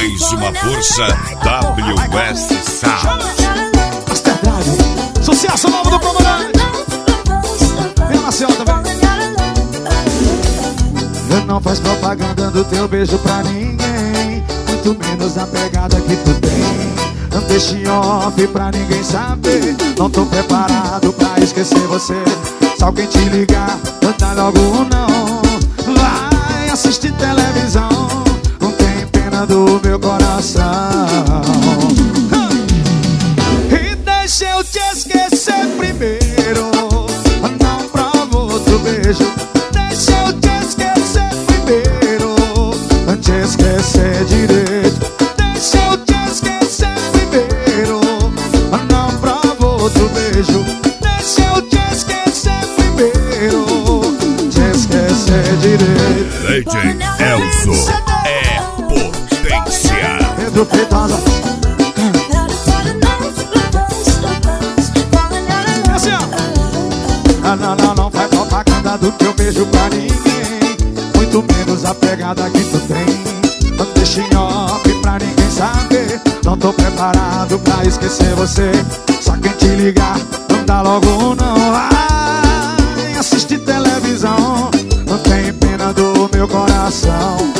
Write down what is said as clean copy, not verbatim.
Mais uma força WS Sound. Sucesso novo do comandante. Vem na senhora também. Não faz propaganda do teu beijo pra ninguém, muito menos a pegada que tu tem. Não deixe em off pra ninguém saber. Não tô preparado pra esquecer você. Se alguém te ligar, canta logo não. Vai assistir televisão, não tem pena do meu coração. E deixa eu te esquecer primeiro. Não provo outro beijo. Deixa eu te esquecer primeiro. Te esquecer direito. Deixa eu te esquecer primeiro. Não provo outro beijo. Deixa eu te esquecer primeiro. Te esquecer direito. Legend Elzo é potência. Pedro Feitosa. Não faz propaganda do teu beijo pra ninguém, muito menos a pegada que tu tem. Não deixe em off pra ninguém saber. Não tô preparado pra esquecer você. Só quem te ligar, não dá logo não. Vai assistir televisão, não tem pena do meu coração.